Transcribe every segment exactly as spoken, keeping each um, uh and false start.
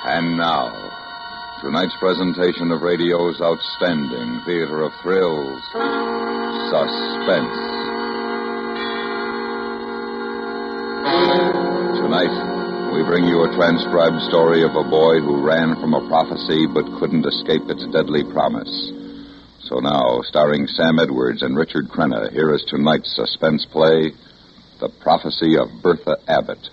And now, tonight's presentation of radio's outstanding theater of thrills, Suspense. Tonight, we bring you a transcribed story of a boy who ran from a prophecy but couldn't escape its deadly promise. So now, starring Sam Edwards and Richard Crenna, here is tonight's suspense play, The Prophecy of Bertha Abbott.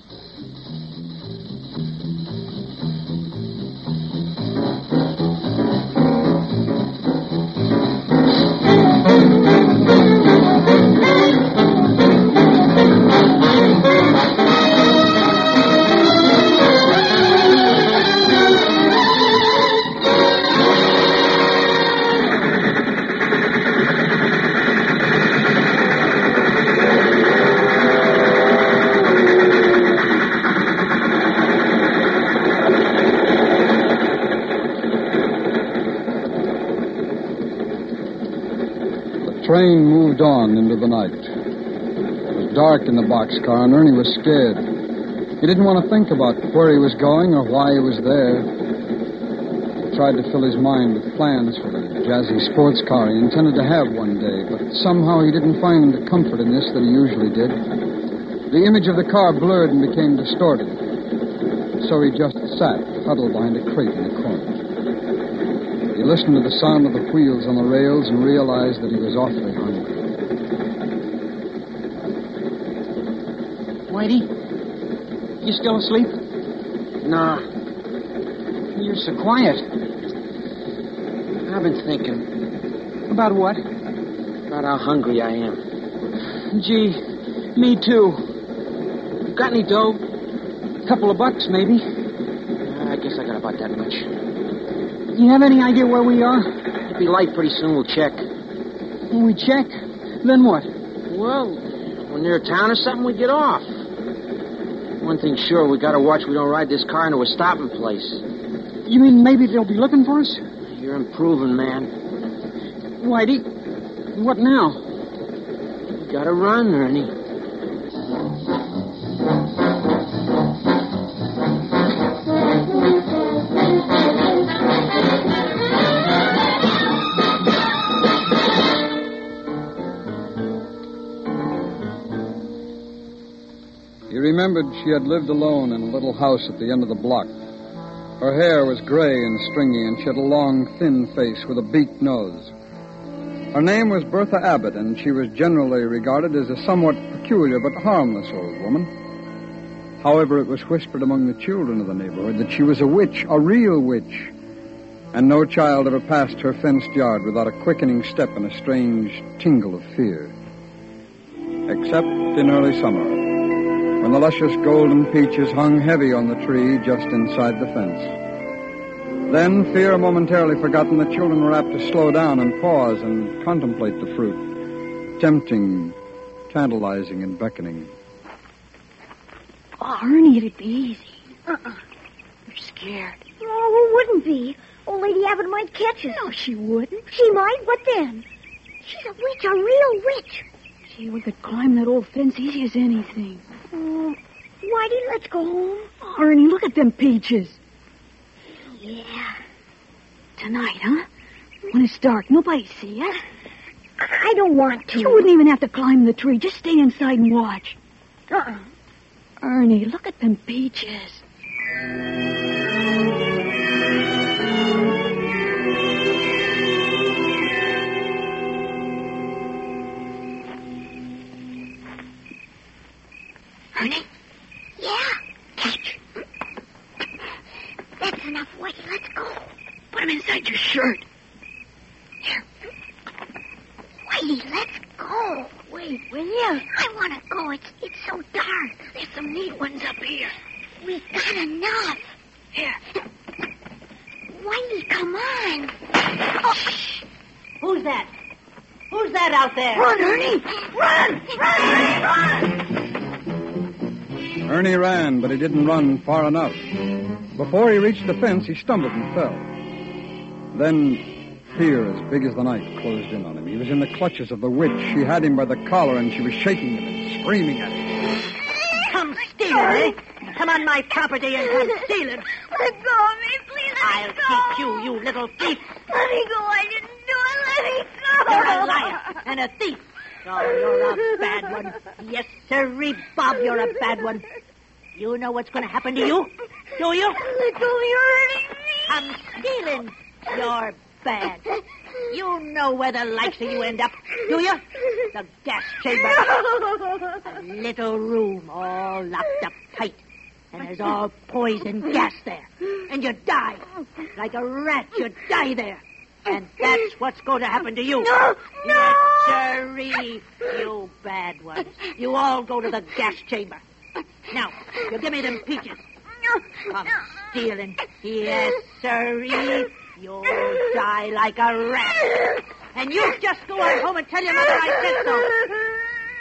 The train moved on into the night. It was dark in the boxcar, and Ernie was scared. He didn't want to think about where he was going or why he was there. He tried to fill his mind with plans for the jazzy sports car he intended to have one day, but somehow he didn't find the comfort in this that he usually did. The image of the car blurred and became distorted. So he just sat, huddled behind a crate in the corner. He listened to the sound of the wheels on the rails and realized that he was awfully hungry. Whitey, you still asleep? Nah. You're so quiet. I've been thinking About what? about how hungry I am. Gee, me too. Got any dough? Couple of bucks, maybe. I guess I got about that much. You have any idea where we are? It'll be light pretty soon. We'll check. When we check, then what? Well, when near a town or something, we get off. One thing sure, we gotta watch we don't ride this car into a stopping place. You mean maybe they'll be looking for us? You're improving, man. Whitey, what now? We gotta run, Ernie. He remembered she had lived alone in a little house at the end of the block. Her hair was gray and stringy, and she had a long, thin face with a beaked nose. Her name was Bertha Abbott, and she was generally regarded as a somewhat peculiar but harmless old woman. However, it was whispered among the children of the neighborhood that she was a witch, a real witch, and no child ever passed her fenced yard without a quickening step and a strange tingle of fear. Except in early summer, when the luscious golden peaches hung heavy on the tree just inside the fence. Then, fear momentarily forgotten, the children were apt to slow down and pause and contemplate the fruit, tempting, tantalizing, and beckoning. Oh, Ernie, it'd be easy. Uh-uh. You're scared. Oh, who wouldn't be? Old Lady Abbott might catch us. No, she wouldn't. She might. What then? She's a witch, a real witch. Gee, we could climb that old fence easy as anything. Oh, Whitey, let's go home. Oh, Ernie, look at them peaches. Yeah. Tonight, huh? When it's dark, nobody see us. I don't want to. You wouldn't even have to climb the tree. Just stay inside and watch. Uh-uh. Ernie, look at them peaches. Ernie? Yeah. Catch. That's enough, Whitey. Let's go. Put them inside your shirt. Here. Whitey, let's go. Wait, will you? I want to go. It's it's so dark. There's some neat ones up here. We've got enough. Here. Whitey, come on. Oh. Shh. Who's that? Who's that out there? Run, Ernie. Run. Run. Run. Ernie ran, but he didn't run far enough. Before he reached the fence, he stumbled and fell. Then fear as big as the night closed in on him. He was in the clutches of the witch. She had him by the collar, and she was shaking him and screaming at him. Come steal it, eh? come on my property and come stealing. Let go of me, please. Let I'll me go. teach you, you little thief. Let me go. I didn't do it. Let me go. You're a liar and a thief. Oh, you're a bad one. Yes, sirree, Bob, you're a bad one. You know what's going to happen to you? Do you? Let go. You're hurting me. Come stealing. You're bad. You know where the likes of you end up, do you? The gas chamber. A little room all locked up tight. And there's all poison gas there. And you die. Like a rat, you die there. And that's what's going to happen to you. No, no. Yes, sirree, you bad ones. You all go to the gas chamber. Now, you give me them peaches. Come stealing. Yes, sirree. You'll die like a rat. And you just go on home and tell your mother I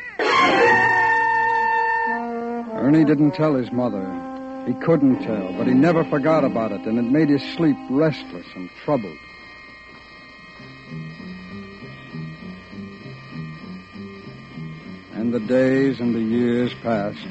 said so. Ernie didn't tell his mother. He couldn't tell, but he never forgot about it, and it made his sleep restless and troubled. And the days and the years passed.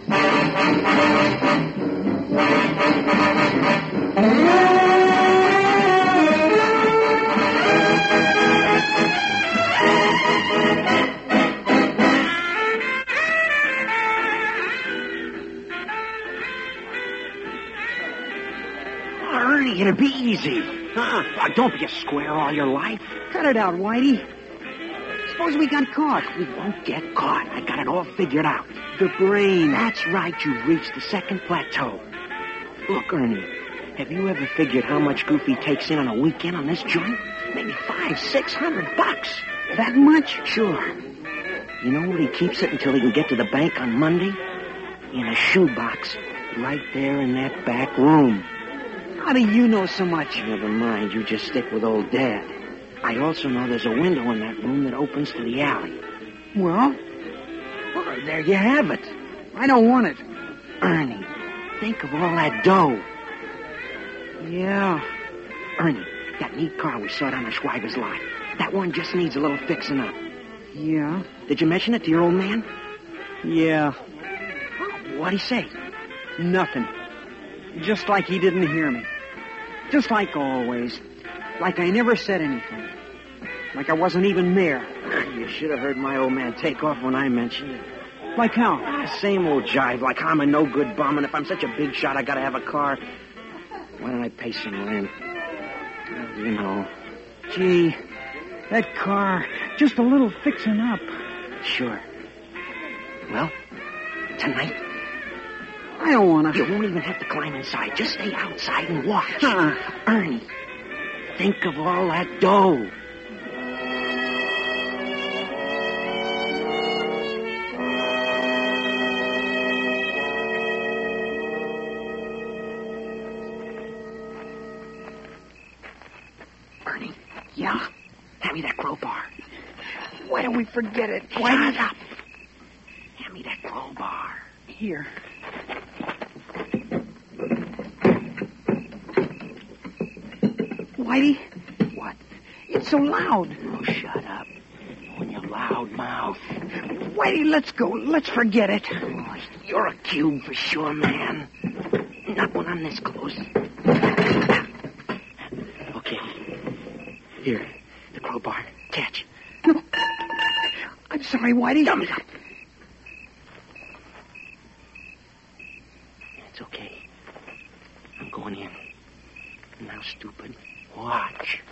Ernie, it'll be easy. Uh-uh. Uh, don't be a square all your life. Cut it out, Whitey. Suppose we got caught. We won't get caught. I got it all figured out. The brain. That's right. You've reached the second plateau. Look, Ernie, have you ever figured how much Goofy takes in on a weekend on this joint? Maybe five, six hundred bucks. That much? Sure. You know where he keeps it until he can get to the bank on Monday? In a shoebox, right there in that back room. How do you know so much? Never mind. You just stick with old Dad. I also know there's a window in that room that opens to the alley. Well? Well, there you have it. I don't want it. Ernie, think of all that dough. Yeah. Ernie, that neat car we saw down the Schweiger's lot. That one just needs a little fixing up. Yeah. Did you mention it to your old man? Yeah. What'd he say? Nothing. Just like he didn't hear me. Just like always. Like I never said anything. Like I wasn't even there. You should have heard my old man take off when I mentioned it. Like how? Ah, same old jive, like I'm a no-good bum, and if I'm such a big shot, I gotta have a car. Why don't I pay some rent? Well, you know. Gee, that car, just a little fixing up. Sure. Well, tonight, I don't want to. you won't even have to climb inside. Just stay outside and watch. Uh-uh. Ernie, think of all that dough. Ernie, Yeah? hand me that crowbar. Why don't we forget it? Shut Why? up. Hand me that crowbar. Here. Whitey, What? it's so loud. Oh, shut up. When you loud mouth. Whitey, let's go. Let's forget it. Oh, you're a cube for sure, man. Not when I'm this close. Okay. Here, the crowbar. Catch. No. I'm sorry, Whitey. Dummy up. It's okay. I'm going in. Now, stupid, watch.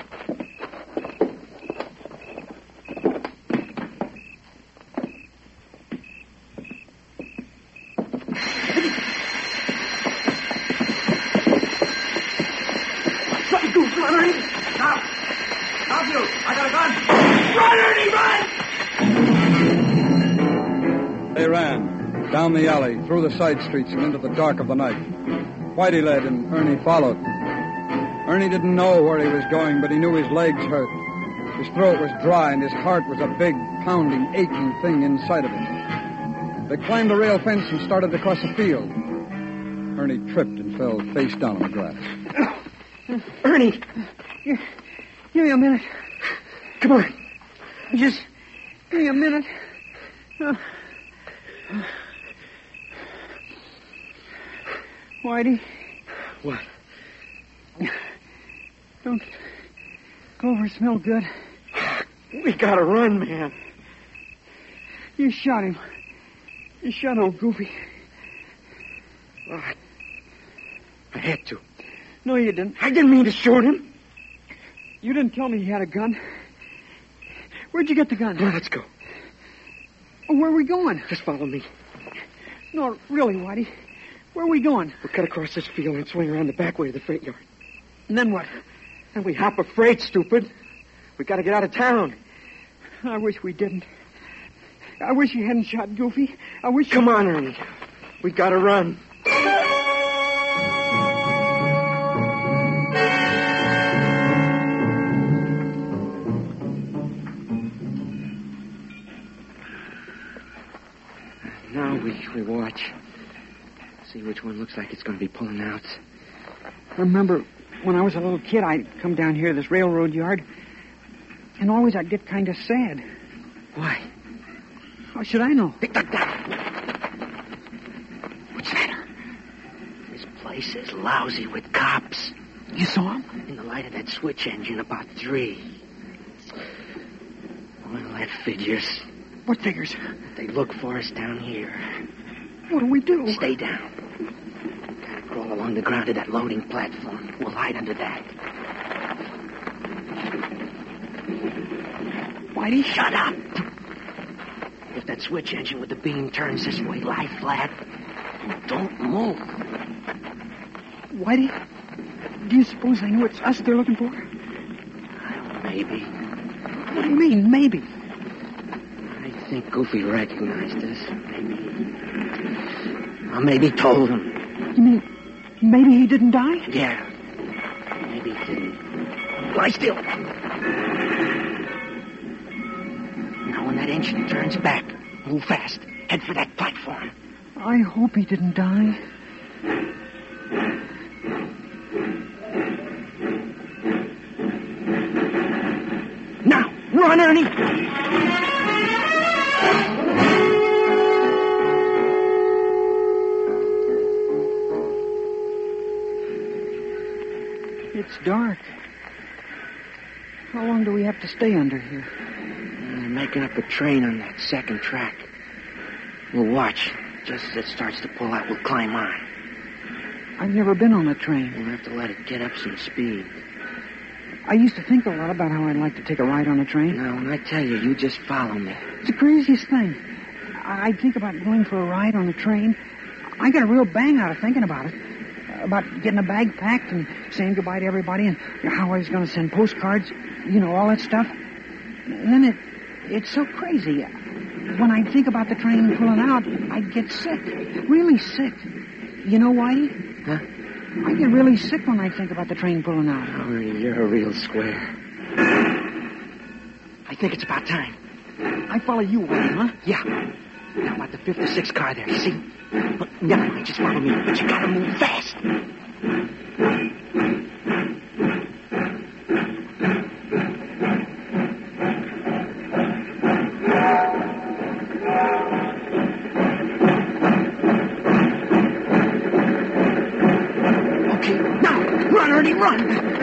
Something goes on, Ernie. Stop! Stop you! I got a gun! Run, Ernie, run! They ran down the alley, through the side streets, and into the dark of the night. Whitey led, and Ernie followed. Ernie didn't know where he was going, but he knew his legs hurt. His throat was dry, and his heart was a big, pounding, aching thing inside of him. They climbed the rail fence and started to cross a field. Ernie tripped and fell face down on the grass. Ernie, give, give me a minute. Come on. Just give me a minute. Uh, Whitey. What? Don't go over smell good. We gotta run, man. You shot him. You shot old Goofy. Oh, I, I had to. No, you didn't. I didn't mean to shoot him. You didn't tell me he had a gun. Where'd you get the gun? Well, let's go. Oh, where are we going? Just follow me. No, really, Whitey. Where are we going? We'll cut across this field and swing around the back way of the freight yard. And then what? And we hop a freight, stupid. We gotta get out of town. I wish we didn't. I wish you hadn't shot Goofy. I wish Come you... on, Ernie. We gotta run. Now we, we watch. See which one looks like it's going to be pulling out. I remember when I was a little kid, I'd come down here to this railroad yard, and always I'd get kind of sad. Why? How should I know? What's the matter? This place is lousy with cops. You saw him? In the light of that switch engine, about three. Well, that figures. What figures? They look for us down here. What do we do? Stay down. Gotta crawl along the ground to that loading platform. We'll hide under that. Whitey, shut up. If that switch engine with the beam turns this way, lie flat. Don't move. Whitey, do you suppose they know it's us they're looking for? Well, maybe. What do you mean, maybe? I think Goofy recognized us. Maybe. Or maybe told him. You mean maybe he didn't die? Yeah. Maybe he didn't. Lie still. Now, when that engine turns back, move fast. Head for that platform. I hope he didn't die. Now, run, Ernie! It's dark. How long do we have to stay under here? They're making up a train on that second track. We'll watch. Just as it starts to pull out, we'll climb on. I've never been on a train. We'll have to let it get up some speed. I used to think a lot about how I'd like to take a ride on a train. Now, when I tell you, you just follow me. It's the craziest thing. I- I'd think about going for a ride on a train. I get a real bang out of thinking about it. About getting a bag packed and saying goodbye to everybody and how I was going to send postcards, you know, all that stuff. And then it, it's so crazy. When I think about the train pulling out, I get sick. Really sick. You know, Whitey? Huh? I get really sick when I think about the train pulling out. Oh, you're a real square. I think it's about time. I follow you, Whitey, huh? Yeah. Now about the fifth or sixth car there, you see? Look, never mind, just follow me. But you gotta move fast. Okay, now, run, Ernie, run!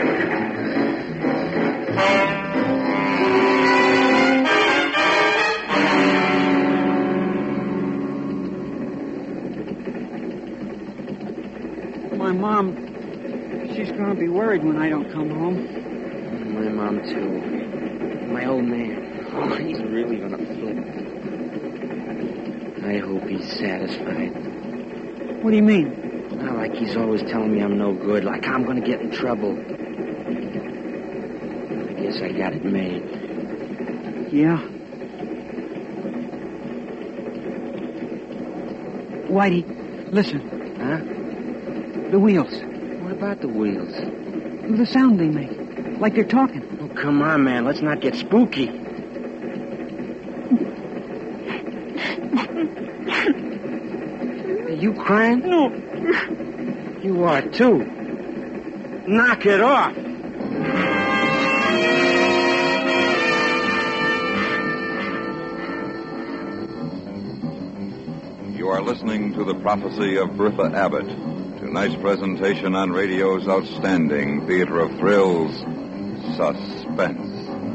My mom, she's going to be worried when I don't come home. My mom, too. My old man. Oh, he's really going to flip. I hope he's satisfied. What do you mean? Well, like he's always telling me I'm no good, like I'm going to get in trouble. I guess I got it made. Yeah. Whitey, listen. Huh? The wheels. What about the wheels? The sound they make. Like they're talking. Oh, come on, man. Let's not get spooky. Are you crying? No. You are, too. Knock it off. You are listening to the prophecy of Bertha Abbott, Tonight's presentation on radio's outstanding theater of thrills, Suspense.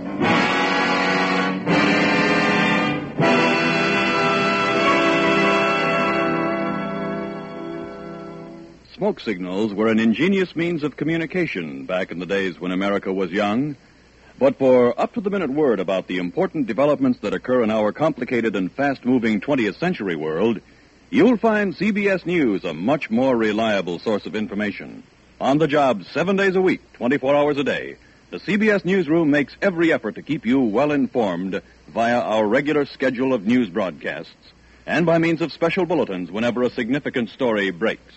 Smoke signals were an ingenious means of communication back in the days when America was young. But for up-to-the-minute word about the important developments that occur in our complicated and fast-moving twentieth century world, you'll find C B S News a much more reliable source of information. On the job seven days a week, twenty-four hours a day, the C B S Newsroom makes every effort to keep you well informed via our regular schedule of news broadcasts and by means of special bulletins whenever a significant story breaks.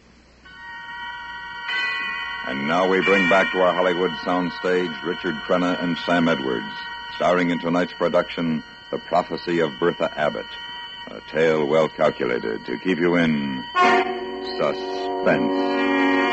And now we bring back to our Hollywood soundstage Richard Crenna and Sam Edwards, starring in tonight's production, The Prophecy of Bertha Abbott, a tale well calculated to keep you in suspense.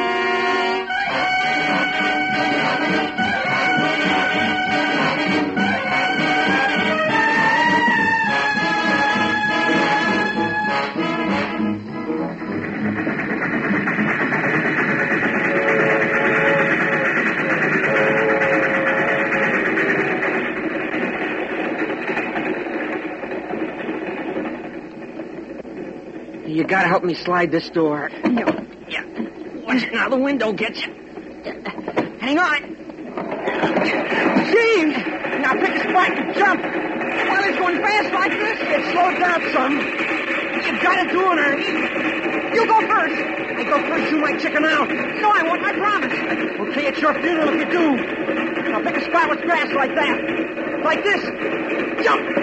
You gotta help me slide this door. Yeah. yeah. Watch it now, the window gets you. Hang on. Gene! Now pick a spot and jump. While it's going fast like this, it slows down some. You gotta do it, Ernie. You go first. I go first, you might chicken out. No, I won't, I promise. Okay, it's your funeral if you do. Now pick a spot with grass like that. Like this. Jump!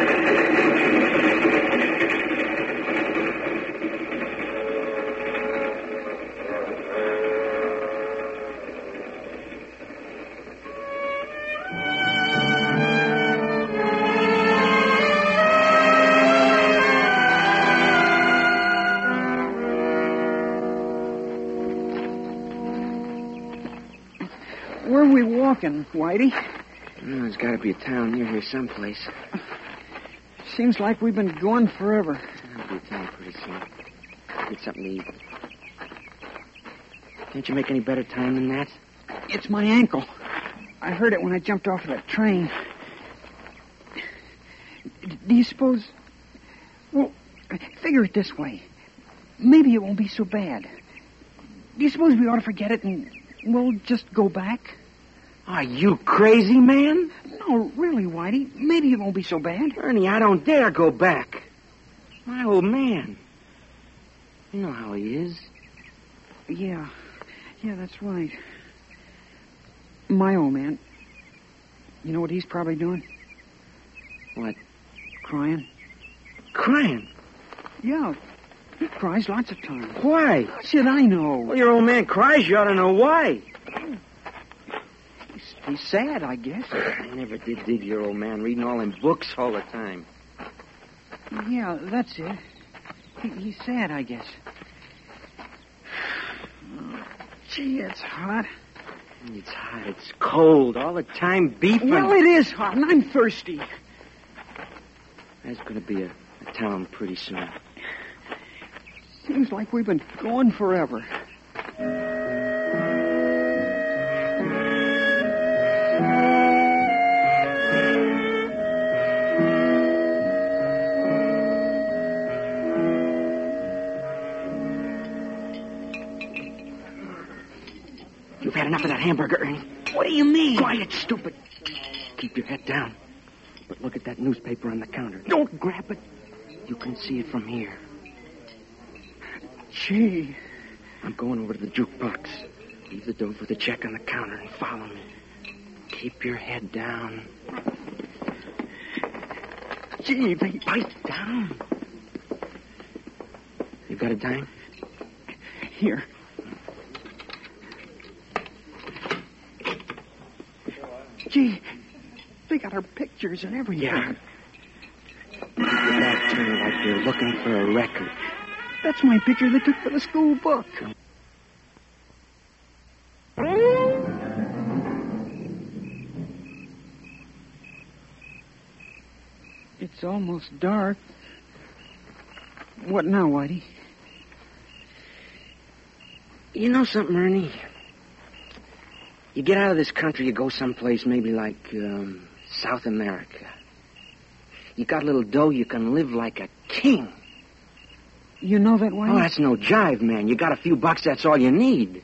Where are we walking, Whitey? Oh, there's got to be a town near here someplace. Seems like we've been going forever. I'll be a town pretty soon. Get something to eat. Can't you make any better time than that? It's my ankle. I heard it when I jumped off of that train. D- do you suppose... Well, figure it this way. Maybe it won't be so bad. Do you suppose we ought to forget it and we'll just go back? Are you crazy, man? No, really, Whitey. Maybe it won't be so bad. Ernie, I don't dare go back. My old man. You know how he is. Yeah. Yeah, that's right. My old man. You know what he's probably doing? What? Crying. Crying? Yeah. He cries lots of times. Why? How should I know? Well, your old man cries. You ought to know why. He's, he's sad, I guess. I never did dig your old man, reading all them books all the time. Yeah, that's it. He, he's sad, I guess. Oh, gee, it's hot. It's hot. It's cold. All the time beefing. Well, it is hot, and I'm thirsty. There's going to be a, a town pretty soon. Seems like we've been going forever. You've had enough of that hamburger, Ernie. What do you mean? Quiet, stupid. Keep your head down. But look at that newspaper on the counter. Don't grab it. You can see it from here. Gee. I'm going over to the jukebox. Leave the dough for the check on the counter and follow me. Keep your head down. Gee, they... Bite down. You got a dime? Here. Gee, they got our pictures and everything. Yeah. Keep your back turned like you're looking for a record. That's my picture they took for the school book. It's almost dark. What now, Whitey? You know something, Ernie? You get out of this country, you go someplace maybe like um, South America. You got a little dough, you can live like a king. You know that, Whitey? Oh, that's no jive, man. You got a few bucks, that's all you need.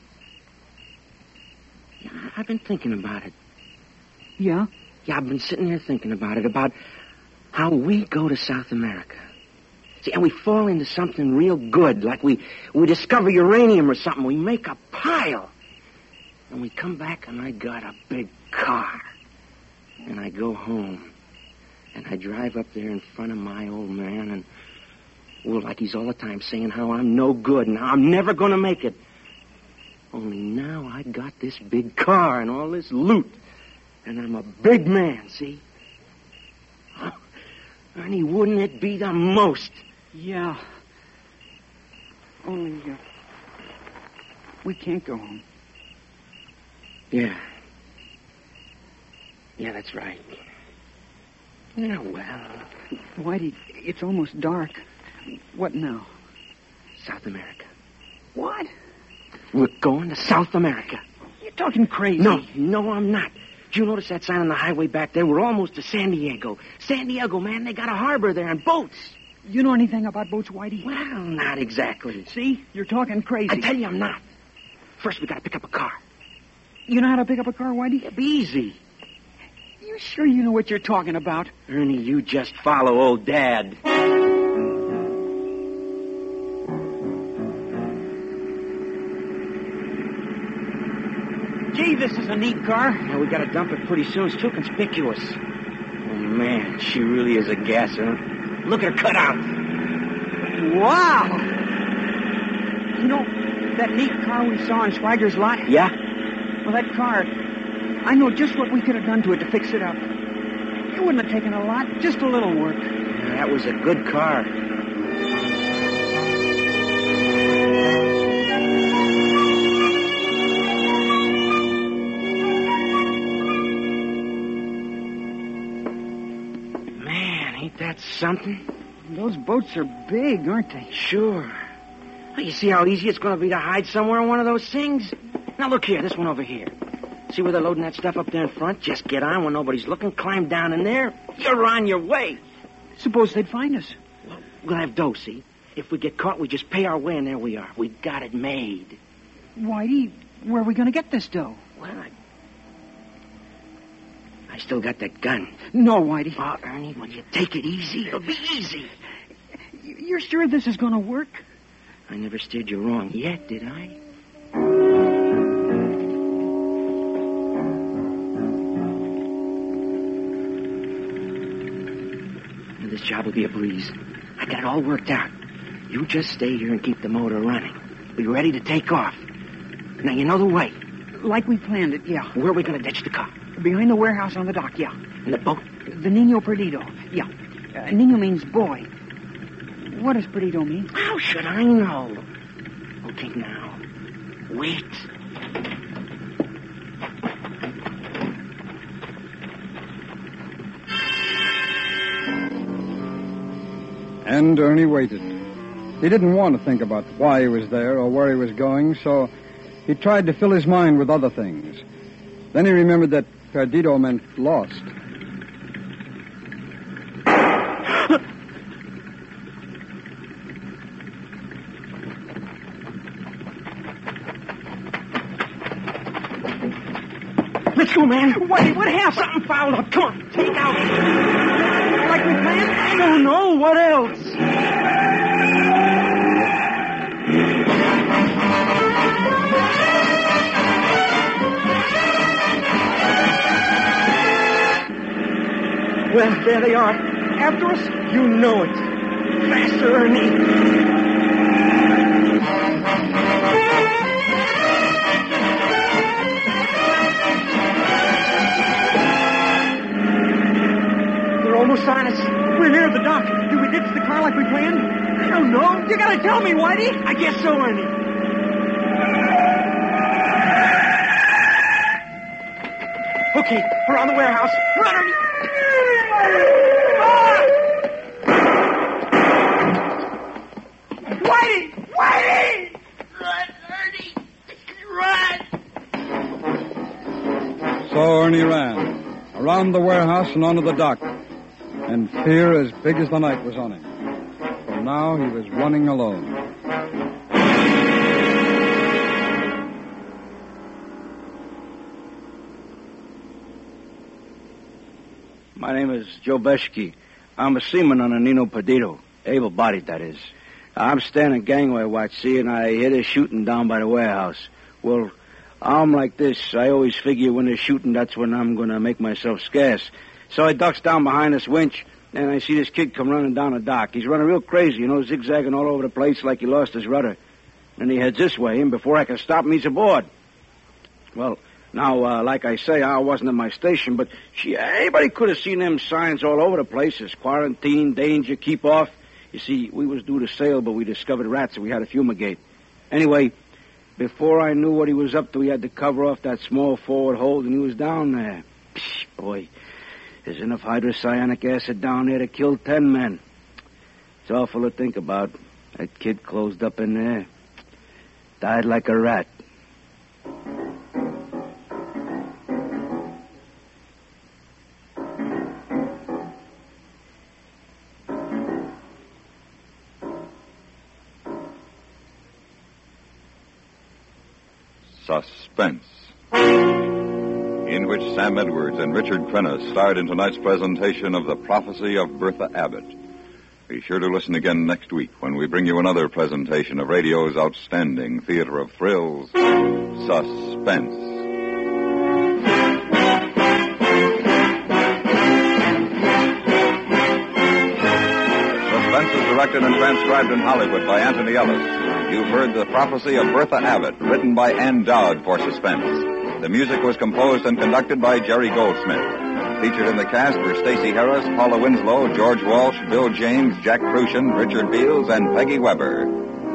Yeah, I've been thinking about it. Yeah? Yeah, I've been sitting here thinking about it, about how we go to South America. See, and we fall into something real good, like we, we discover uranium or something. We make a pile. And we come back and I got a big car. And I go home. And I drive up there in front of my old man and, well, like he's all the time saying how I'm no good and how I'm never going to make it. Only now I got this big car and all this loot. And I'm a big man, see? Oh, Ernie, wouldn't it be the most? Yeah. Only, uh, we can't go home. Yeah. Yeah, that's right. Yeah, well. Whitey, it's almost dark. What now? South America. What? We're going to South America. You're talking crazy. No, no, I'm not. Did you notice that sign on the highway back there? We're almost to San Diego. San Diego, man, they got a harbor there and boats. You know anything about boats, Whitey? Well, not exactly. See? You're talking crazy. I tell you I'm not. First, we got to pick up a car. You know how to pick up a car, Whitey? It'll be easy. You sure you know what you're talking about? Ernie, you just follow old Dad. Gee, this is a neat car. Yeah, we got to dump it pretty soon. It's too conspicuous. Oh, man, she really is a gasser. Look at her cutout. Wow. You know, that neat car we saw in Swagger's lot? Yeah? Well, that car, I know just what we could have done to it to fix it up. It wouldn't have taken a lot, just a little work. Yeah, that was a good car. Man, ain't that something? Those boats are big, aren't they? Sure. Well, you see how easy it's going to be to hide somewhere in one of those things? Now, look here, this one over here. See where they're loading that stuff up there in front? Just get on when nobody's looking, climb down in there. You're on your way. Suppose they'd find us. Well, we'll have dough, see? If we get caught, we just pay our way, and there we are. We got it made. Whitey, where are we going to get this dough? Well, I... I still got that gun. No, Whitey. Oh, Ernie, will you take it easy? It'll be easy. You're sure this is going to work? I never steered you wrong yet, did I? This job will be a breeze. I got it all worked out. You just stay here and keep the motor running. Be ready to take off. Now, you know the way. Like we planned it, yeah. Where are we going to ditch the car? Behind the warehouse on the dock, yeah. And the boat? The Nino Perdido, yeah. Uh, Nino means boy. What does Perdido mean? How should I know? Okay, now. Wait. And Ernie waited. He didn't want to think about why he was there or where he was going, so he tried to fill his mind with other things. Then he remembered that Perdido meant lost. Let's go, man. Whitey, what happened? Something fouled up. Come on, take out. Like we planned? I don't know. What else? Well, there they are. After us? You know it. Faster, Ernie. Almost on us. We're near the dock. Did we ditch the car like we planned? I don't know. You gotta tell me, Whitey. I guess so, Ernie. Okay, we're on the warehouse. Run, Ernie. Whitey! Whitey! Run, Ernie. So Ernie ran, around the warehouse and onto the dock, and fear as big as the night was on him. For now he was running alone. My name is Joe Beshke. I'm a seaman on a Nino Perdido. Able-bodied, that is. I'm standing gangway watch, see, and I hear they're shooting down by the warehouse. Well, I'm like this. I always figure when they're shooting, that's when I'm going to make myself scarce. So I ducks down behind this winch, and I see this kid come running down the dock. He's running real crazy, you know, zigzagging all over the place like he lost his rudder. Then he heads this way, and before I can stop him, he's aboard. Well, now, uh, like I say, I wasn't at my station, but she, anybody could have seen them signs all over the place. There's quarantine, danger, keep off. You see, we was due to sail, but we discovered rats, and we had to fumigate. Anyway, before I knew what he was up to, he had to cover off that small forward hold, and he was down there. Psh, boy, there's enough hydrocyanic acid down there to kill ten men. It's awful to think about. That kid closed up in there. Died like a rat. Suspense, in which Sam Edwards and Richard Crenna starred in tonight's presentation of The Prophecy of Bertha Abbott. Be sure to listen again next week when we bring you another presentation of radio's outstanding theater of thrills, Suspense. Suspense is directed and transcribed in Hollywood by Anthony Ellis. You've heard The Prophecy of Bertha Abbott, written by Ann Dowd for Suspense. The music was composed and conducted by Jerry Goldsmith. Featured in the cast were Stacey Harris, Paula Winslow, George Walsh, Bill James, Jack Crucian, Richard Beals, and Peggy Weber.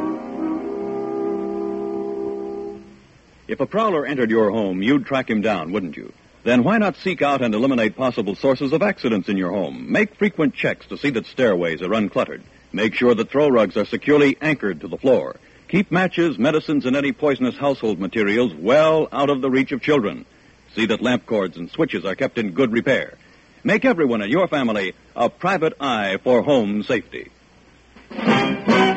If a prowler entered your home, you'd track him down, wouldn't you? Then why not seek out and eliminate possible sources of accidents in your home? Make frequent checks to see that stairways are uncluttered. Make sure that throw rugs are securely anchored to the floor. Keep matches, medicines, and any poisonous household materials well out of the reach of children. See that lamp cords and switches are kept in good repair. Make everyone in your family a private eye for home safety.